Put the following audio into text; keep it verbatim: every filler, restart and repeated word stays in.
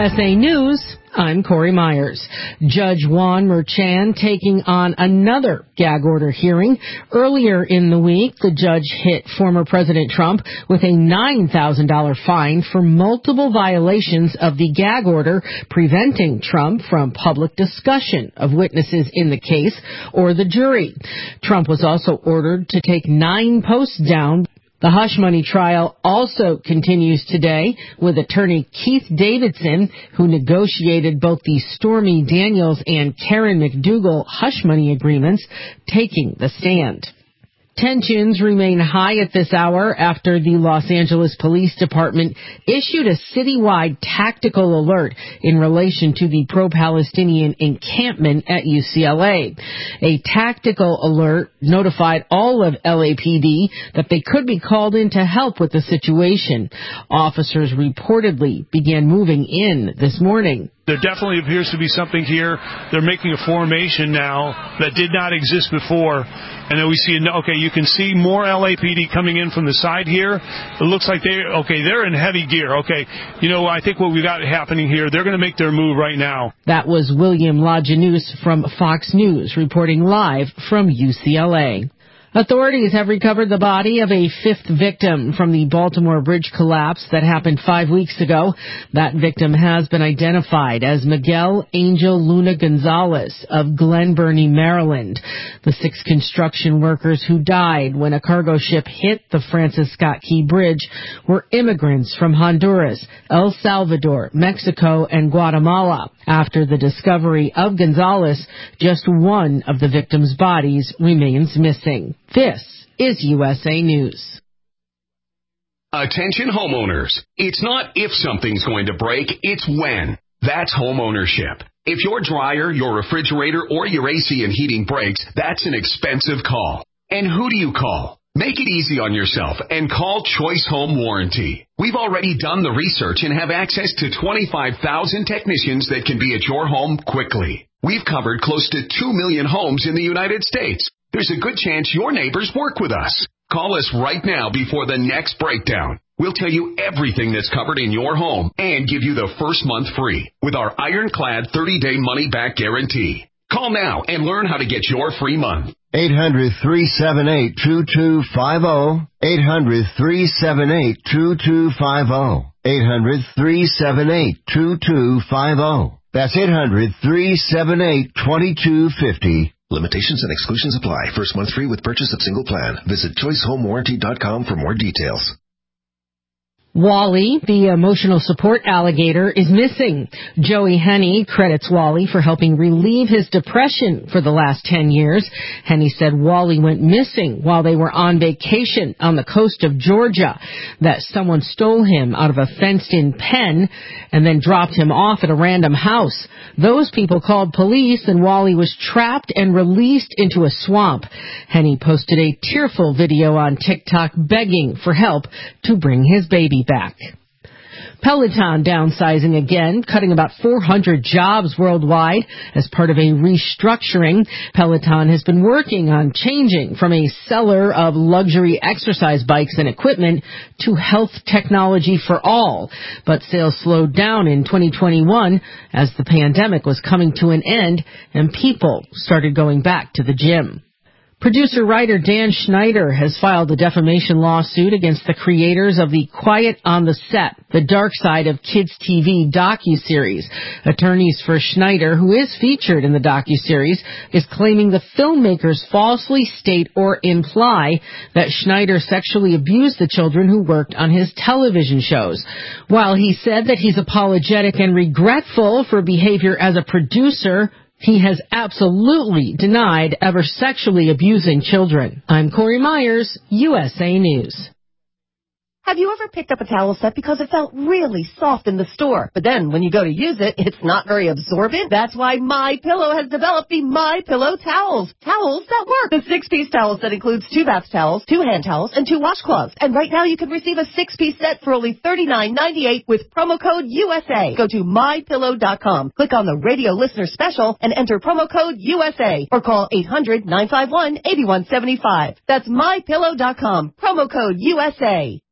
S A News, I'm Corey Myers. Judge Juan Merchan taking on another gag order hearing. Earlier in the week, the judge hit former President Trump with a nine thousand dollars fine for multiple violations of the gag order preventing Trump from public discussion of witnesses in the case or the jury. Trump was also ordered to take nine posts down. The hush money trial also continues today with attorney Keith Davidson, who negotiated both the Stormy Daniels and Karen McDougal hush money agreements, taking the stand. Tensions remain high at this hour after the Los Angeles Police Department issued a citywide tactical alert in relation to the pro-Palestinian encampment at U C L A. A tactical alert notified all of L A P D that they could be called in to help with the situation. Officers reportedly began moving in this morning. There definitely appears to be something here. They're making a formation now that did not exist before. And then we see, okay, you can see more L A P D coming in from the side here. It looks like they, okay, they're in heavy gear. Okay, you know, I think what we got happening here, they're going to make their move right now. That was William Lajanus from Fox News reporting live from U C L A. Authorities have recovered the body of a fifth victim from the Baltimore bridge collapse that happened five weeks ago. That victim has been identified as Miguel Angel Luna Gonzalez of Glen Burnie, Maryland. The six construction workers who died when a cargo ship hit the Francis Scott Key Bridge were immigrants from Honduras, El Salvador, Mexico, and Guatemala. After the discovery of Gonzalez, just one of the victims' bodies remains missing. This is U S A News. Attention homeowners. It's not if something's going to break, it's when. That's homeownership. If your dryer, your refrigerator, or your A C and heating breaks, that's an expensive call. And who do you call? Make it easy on yourself and call Choice Home Warranty. We've already done the research and have access to twenty-five thousand technicians that can be at your home quickly. We've covered close to two million homes in the United States. There's a good chance your neighbors work with us. Call us right now before the next breakdown. We'll tell you everything that's covered in your home and give you the first month free with our ironclad thirty-day money-back guarantee. Call now and learn how to get your free month. eight hundred, three seven eight, two two five zero. eight hundred, three seven eight, two two five zero. eight hundred, three seven eight, two two five zero. That's eight hundred, three seven eight, two two five zero. Limitations and exclusions apply. First month free with purchase of single plan. Visit choice home warranty dot com for more details. Wally, the emotional support alligator, is missing. Joey Henney credits Wally for helping relieve his depression for the last ten years. Henney said Wally went missing while they were on vacation on the coast of Georgia, that someone stole him out of a fenced-in pen and then dropped him off at a random house. Those people called police and Wally was trapped and released into a swamp. Henney posted a tearful video on TikTok begging for help to bring his baby back. Peloton downsizing again, cutting about four hundred jobs worldwide as part of a restructuring. Peloton has been working on changing from a seller of luxury exercise bikes and equipment to health technology for all. But sales slowed down in twenty twenty-one as the pandemic was coming to an end and people started going back to the gym. Producer-writer Dan Schneider has filed a defamation lawsuit against the creators of the Quiet on the Set, The Dark Side of Kids T V docuseries. Attorneys for Schneider, who is featured in the docuseries, is claiming the filmmakers falsely state or imply that Schneider sexually abused the children who worked on his television shows. While he said that he's apologetic and regretful for behavior as a producer, he has absolutely denied ever sexually abusing children. I'm Corey Myers, U S A News. Have you ever picked up a towel set because it felt really soft in the store, but then when you go to use it, it's not very absorbent? That's why MyPillow has developed the MyPillow towels. Towels that work. The six-piece towel set includes two bath towels, two hand towels, and two washcloths. And right now you can receive a six-piece set for only thirty-nine ninety-eight with promo code U S A. Go to my pillow dot com, click on the radio listener special, and enter promo code U S A, or call eight hundred, nine five one, eight one seven five. That's my pillow dot com, promo code U S A.